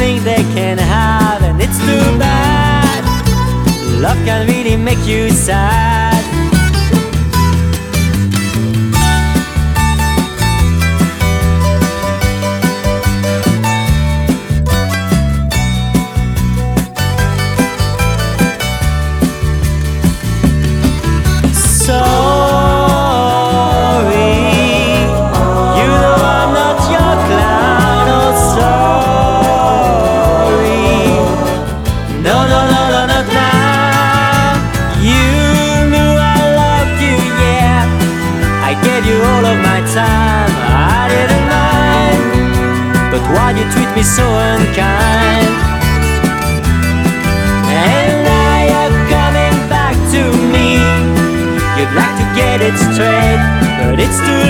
think they can have, and it's too bad. Love can really make you sad. All of my time, I didn't mind, but why'd you treat me so unkind? And now you're coming back to me. You'd like to get it straight, but it's too